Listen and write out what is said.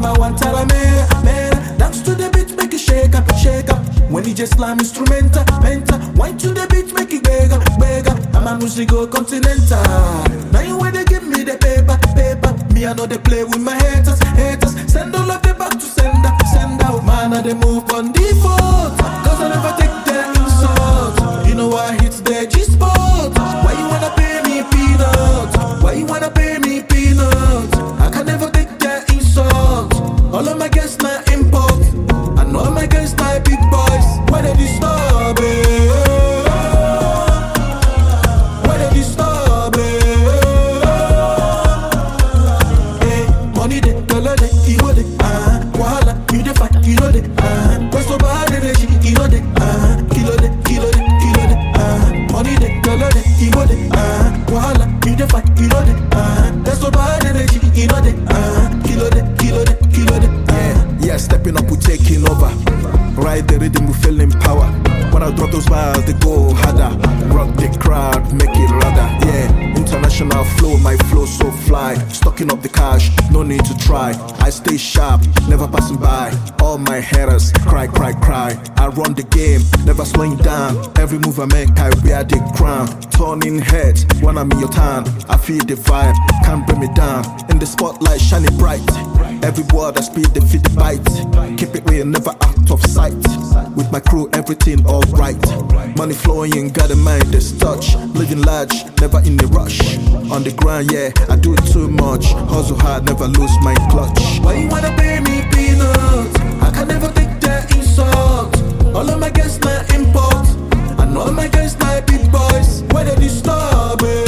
number one taramera, mera. Dance to the beat, make it shake up, shake up. When he just slam instrumental, mental. Wine to the beat, make it bigger, bigger. I'm a musical continental. Now you when they give me the paper, paper. Me I know they play with my haters, haters. Send all of them back to sender, sender. Man, I they move on default. Cause I never take their insult. You know I hit the G-spot. Why you wanna pay me peanuts? Why you wanna pay me peanuts? I can never take their insult. All of my guests now import. I know all my guests now big boys. Why they disturb it? Why they disturb it? Hey, money de, dollar de, euro de, wahala, you de fight, you know de, what's so bad energy, you know de, kilo de, kilo de, kilo de, money de, dollar de, euro de, wahala, you de fight, you know de, that's so bad energy, you know de, kilo de, kilo de, kilo de. Yeah, stepping up, we taking over. Ride the rhythm, we feeling power. When I drop those bars, they go harder. Rock the crowd, make it louder. Yeah, international flow, my flow so fly. Stocking up the cash, no need to try. I stay sharp, never passing by. All my haters cry, cry, cry. I run the game, never slowing down. Every move I make, I wear the crown. Turning heads when I'm in your town. I feel the vibe, can't bring me down. In the spotlight, shining bright. Every word I speak, they feel the bite. Keep it real, never out of sight. With my crew, everything alright. Money flowing, got a mind that's touch. Living large, never in a rush. On the grind, yeah, I do it too much. Hustle hard, never lose my clutch. Why you wanna pay me peanuts? I can never take their insult. All of my guests now import. I know all my guests now big boys. Why they disturb it?